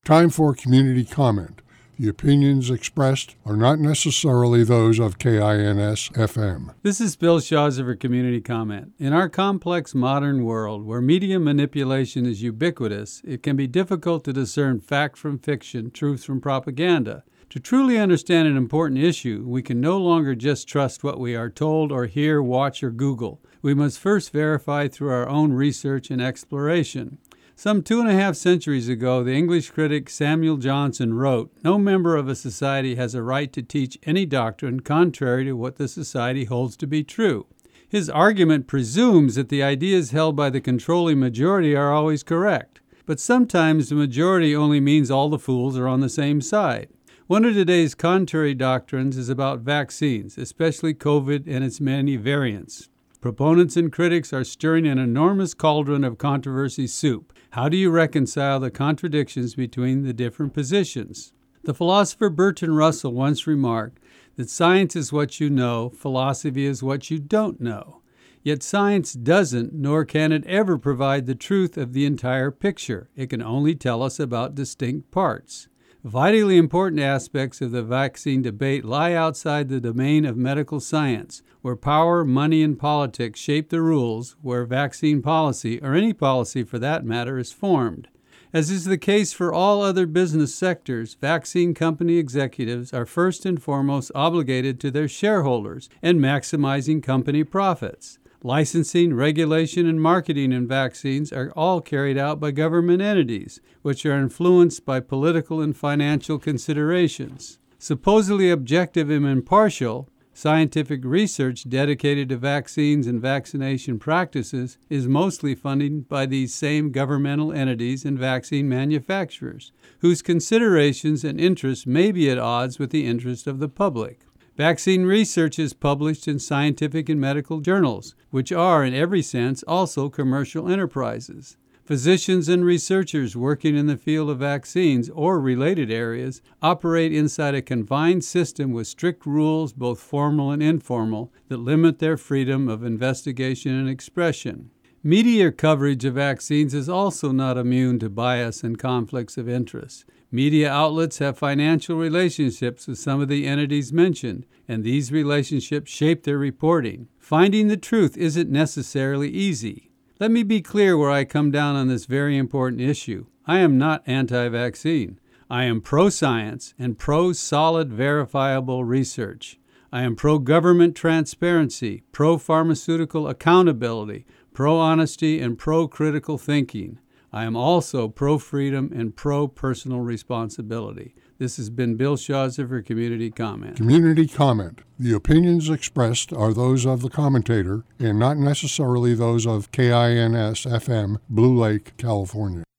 Time for community comment. The opinions expressed are not necessarily those of KINS-FM. This is Bill Shawser for Community Comment. In our complex modern world, where media manipulation is ubiquitous, it can be difficult to discern fact from fiction, truth from propaganda. To truly understand an important issue, we can no longer just trust what we are told or hear, watch, or Google. We must first verify through our own research and exploration. Some 2.5 centuries ago, the English critic Samuel Johnson wrote, "No member of a society has a right to teach any doctrine contrary to what the society holds to be true." His argument presumes that the ideas held by the controlling majority are always correct. But sometimes the majority only means all the fools are on the same side. One of today's contrary doctrines is about vaccines, especially COVID and its many variants. Proponents and critics are stirring an enormous cauldron of controversy soup. How do you reconcile the contradictions between the different positions? The philosopher Bertrand Russell once remarked that science is what you know, philosophy is what you don't know. Yet science doesn't, nor can it ever provide the truth of the entire picture. It can only tell us about distinct parts. Vitally important aspects of the vaccine debate lie outside the domain of medical science, where power, money, and politics shape the rules, where vaccine policy, or any policy for that matter, is formed. As is the case for all other business sectors, vaccine company executives are first and foremost obligated to their shareholders and maximizing company profits. Licensing, regulation, and marketing in vaccines are all carried out by government entities, which are influenced by political and financial considerations. Supposedly objective and impartial, scientific research dedicated to vaccines and vaccination practices is mostly funded by these same governmental entities and vaccine manufacturers, whose considerations and interests may be at odds with the interest of the public. Vaccine research is published in scientific and medical journals, which are, in every sense, also commercial enterprises. Physicians and researchers working in the field of vaccines or related areas operate inside a confined system with strict rules, both formal and informal, that limit their freedom of investigation and expression. Media coverage of vaccines is also not immune to bias and conflicts of interest. Media outlets have financial relationships with some of the entities mentioned, and these relationships shape their reporting. Finding the truth isn't necessarily easy. Let me be clear where I come down on this very important issue. I am not anti-vaccine. I am pro-science and pro-solid, verifiable research. I am pro-government transparency, pro-pharmaceutical accountability, pro-honesty, and pro-critical thinking. I am also pro-freedom and pro-personal responsibility. This has been Bill Shawser for Community Comment. Community comment. The opinions expressed are those of the commentator and not necessarily those of KINS-FM, Blue Lake, California.